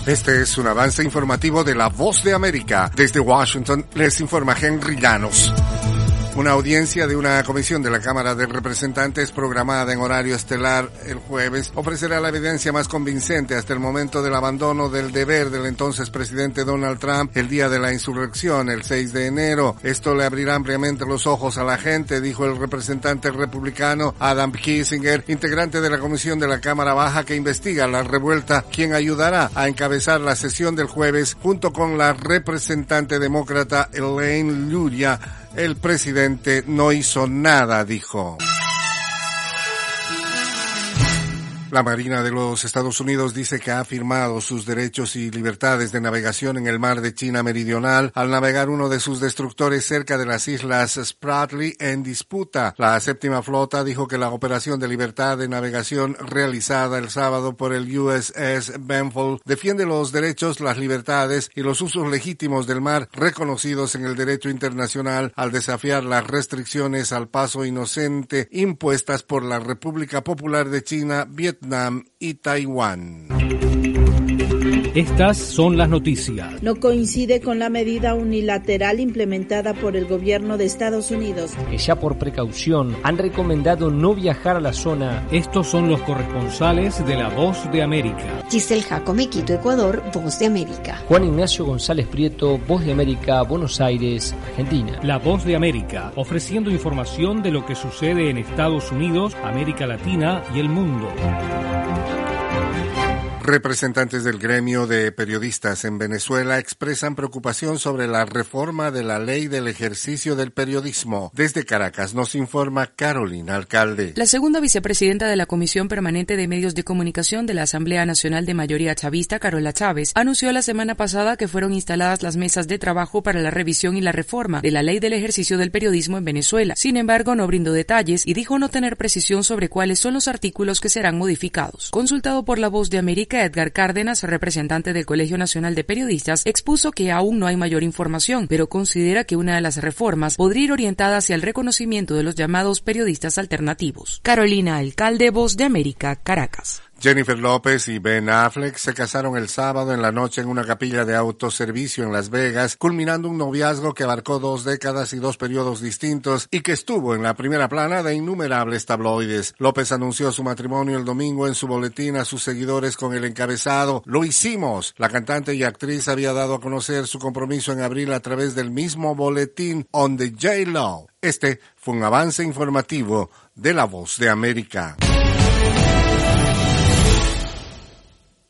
Este es un avance informativo de La Voz de América. Desde Washington les informa Henry Llanos. Una audiencia de una comisión de la Cámara de Representantes programada en horario estelar el jueves ofrecerá la evidencia más convincente hasta el momento del abandono del deber del entonces presidente Donald Trump el día de la insurrección, el 6 de enero. Esto le abrirá ampliamente los ojos a la gente, dijo el representante republicano Adam Kinzinger, integrante de la comisión de la Cámara Baja que investiga la revuelta, quien ayudará a encabezar la sesión del jueves junto con la representante demócrata Elaine Luria. El presidente no hizo nada, dijo. La Marina de los Estados Unidos dice que ha afirmado sus derechos y libertades de navegación en el mar de China Meridional al navegar uno de sus destructores cerca de las islas Spratly en disputa. La séptima flota dijo que la operación de libertad de navegación realizada el sábado por el USS Benfold defiende los derechos, las libertades y los usos legítimos del mar reconocidos en el derecho internacional al desafiar las restricciones al paso inocente impuestas por la República Popular de China, Vietnam y Taiwán. Estas son las noticias. No coincide con la medida unilateral implementada por el gobierno de Estados Unidos, que ya por precaución han recomendado no viajar a la zona. Estos son los corresponsales de La Voz de América. Giselle Jacome, Quito, Ecuador, Voz de América. Juan Ignacio González Prieto, Voz de América, Buenos Aires, Argentina. La Voz de América, ofreciendo información de lo que sucede en Estados Unidos, América Latina y el mundo. Representantes del gremio de periodistas en Venezuela expresan preocupación sobre la reforma de la ley del ejercicio del periodismo. Desde Caracas nos informa Carolina Alcalde. La segunda vicepresidenta de la Comisión Permanente de Medios de Comunicación de la Asamblea Nacional de Mayoría Chavista, Carola Chávez, anunció la semana pasada que fueron instaladas las mesas de trabajo para la revisión y la reforma de la ley del ejercicio del periodismo en Venezuela. Sin embargo, no brindó detalles y dijo no tener precisión sobre cuáles son los artículos que serán modificados. Consultado por La Voz de América, Edgar Cárdenas, representante del Colegio Nacional de Periodistas, expuso que aún no hay mayor información, pero considera que una de las reformas podría ir orientada hacia el reconocimiento de los llamados periodistas alternativos. Carolina Alcalde, Voz de América, Caracas. Jennifer López y Ben Affleck se casaron el sábado en la noche en una capilla de autoservicio en Las Vegas, culminando un noviazgo que abarcó 2 décadas y 2 periodos distintos y que estuvo en la primera plana de innumerables tabloides. López anunció su matrimonio el domingo en su boletín a sus seguidores con el encabezado "Lo hicimos". La cantante y actriz había dado a conocer su compromiso en abril a través del mismo boletín On the J-Lo. Este fue un avance informativo de La Voz de América.